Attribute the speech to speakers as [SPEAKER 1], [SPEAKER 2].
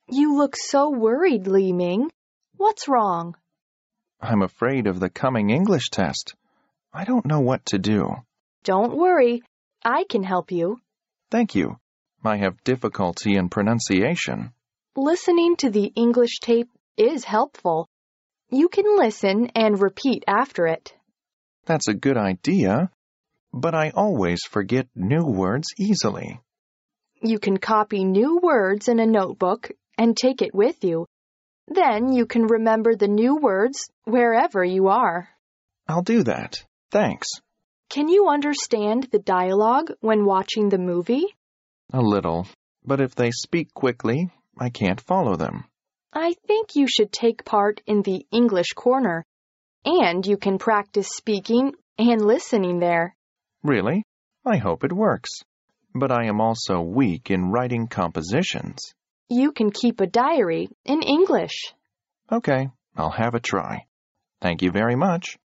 [SPEAKER 1] You look so worried, Li Ming. What's wrong?
[SPEAKER 2] I'm afraid of the coming English test. I don't know what to do.
[SPEAKER 1] Don't worry. I can help you.
[SPEAKER 2] Thank you. I have difficulty in pronunciation.
[SPEAKER 1] Listening to the English tape is helpful. You can listen and repeat after it.
[SPEAKER 2] That's a good idea, but I always forget new words easily.
[SPEAKER 1] You can copy new words in a notebook and take it with you. Then you can remember the new words wherever you are.
[SPEAKER 2] I'll do that. Thanks.
[SPEAKER 1] Can you understand the dialogue when watching the movie?
[SPEAKER 2] A little, but if they speak quickly, I can't follow them.
[SPEAKER 1] I think you should take part in the English corner, and you can practice speaking and listening there.
[SPEAKER 2] Really? I hope it works. But I am also weak in writing compositions.
[SPEAKER 1] You can keep a diary in English.
[SPEAKER 2] Okay, I'll have a try. Thank you very much.